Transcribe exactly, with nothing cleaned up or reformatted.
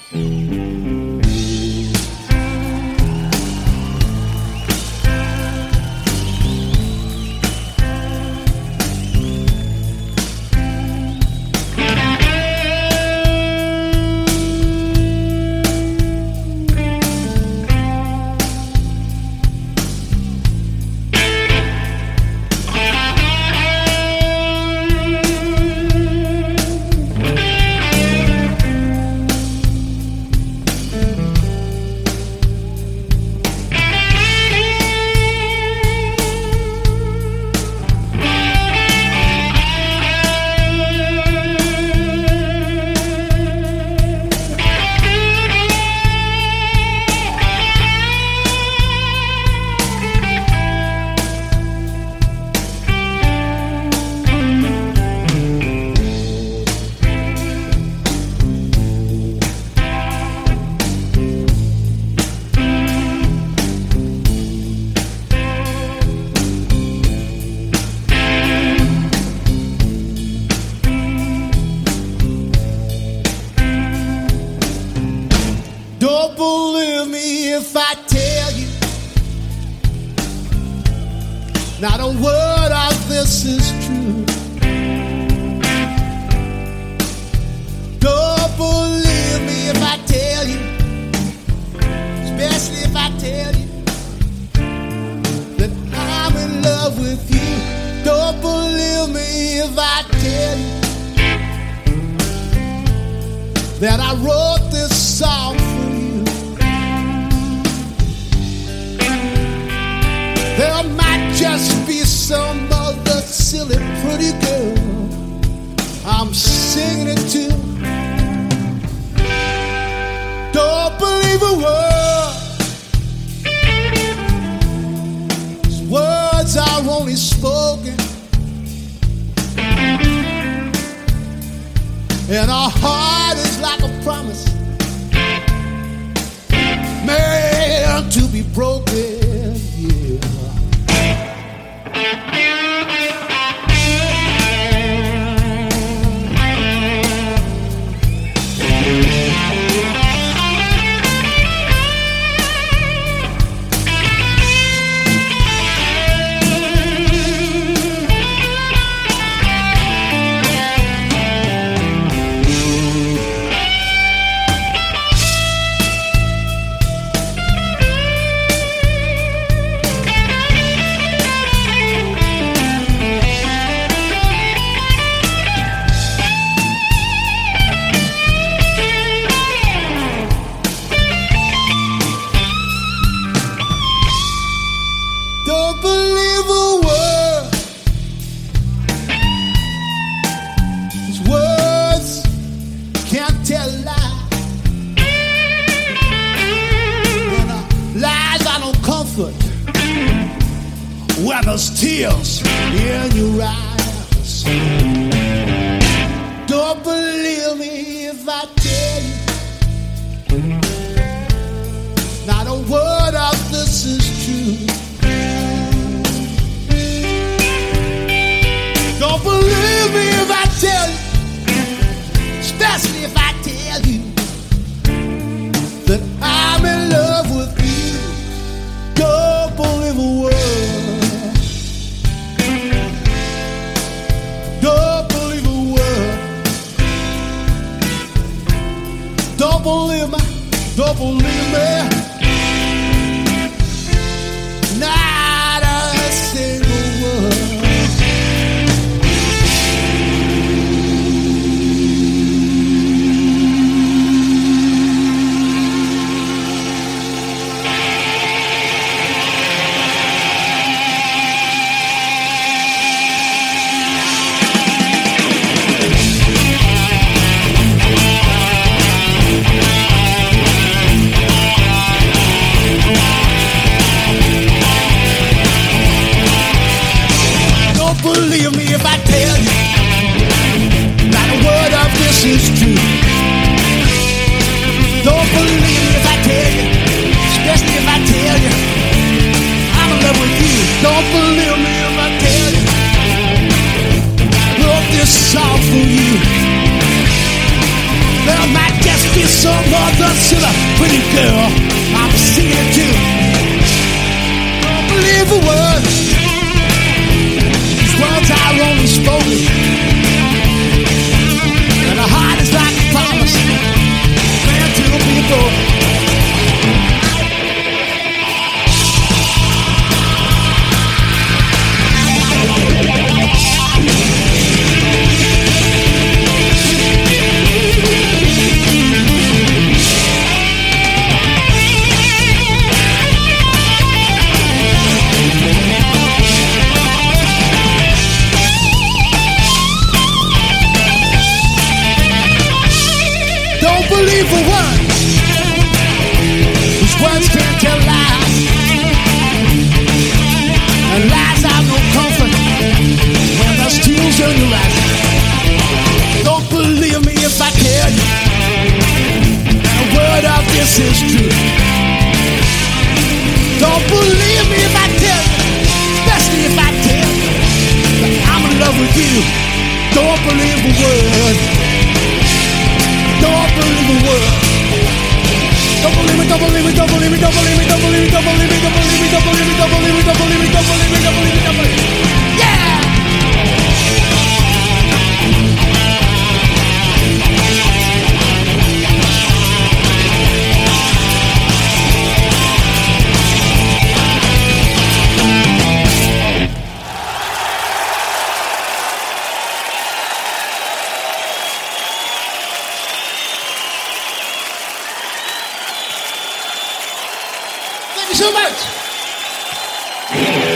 Don't believe me if I tell you not a word of this is true. Don't believe me if I tell you, especially if I tell you that I'm in love with you. Don't believe me if I tell you that I wrote this song for you. There might just be some other silly pretty girl I'm singing it to. Don't believe a word. These words are only spoken, and our heart is like a promise meant to be broken, yeah. Don't believe a word. These words can't tell lies, and uh, lies are no comfort where there's tears in your eyes. Don't believe me if I tell you not a word of this is true. Don't believe me if I tell you, especially if I tell you that I'm in love with you. Don't believe a word. Don't believe a word. Don't believe me. Don't believe me. Not a single word. Believe me if I tell you not a word of this is true. Don't believe me if I tell you, especially if I tell you I'm in love with you. Don't believe me if I tell you I wrote this song for you. There might just be some other words to the pretty girl I'm singing it to. Don't believe a word. These words are only spoken, and the heart is like a promise meant to be broken. Believe a word. These words can't tell lies, and lies have no comfort when there's tears in your eyes. Don't believe me if I tell you that a word of this is true. Don't believe me if I tell you, especially if I tell you that I'm in love with you. Don't believe a word. Don't believe a word. Don't believe me, don't believe me, don't believe me, don't believe me, don't believe me, don't believe me, don't believe me, don't believe me, don't believe me, don't believe me, don't believe me, don't believe me, don't believe me. Yeah! So much.